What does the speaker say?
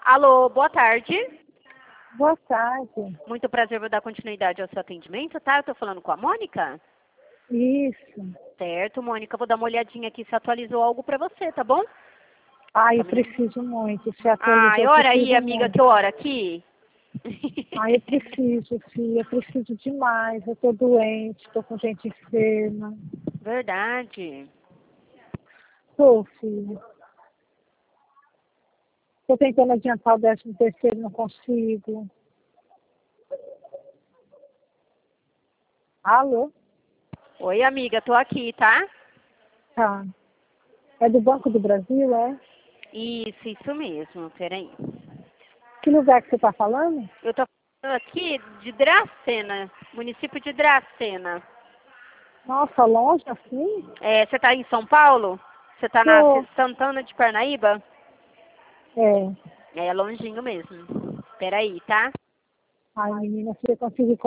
Alô, boa tarde. Boa tarde. Muito prazer, vou dar continuidade ao seu atendimento, tá? Eu tô falando com a Mônica? Isso. Certo, Mônica, vou dar uma olhadinha aqui se atualizou algo pra você, tá bom? Ai, eu preciso muito. Se Ai, atualizou, eu ora preciso aí, amiga, muito. que eu oro aqui. Ai, eu preciso, filha. Eu preciso demais. Eu tô doente, tô com gente enferma. Verdade. Tô, filha. Tô tentando adiantar o 13º, não consigo. Alô? Oi, amiga, tô aqui, tá? Tá. É do Banco do Brasil, é? Isso mesmo, peraí. Que lugar que você tá falando? Eu tô falando aqui de Dracena, município de Dracena. Nossa, longe assim? É, você tá em São Paulo? Você tá na Tô. Santana de Parnaíba? É. É longinho mesmo. Peraí, tá? Ai, menina, se eu conseguir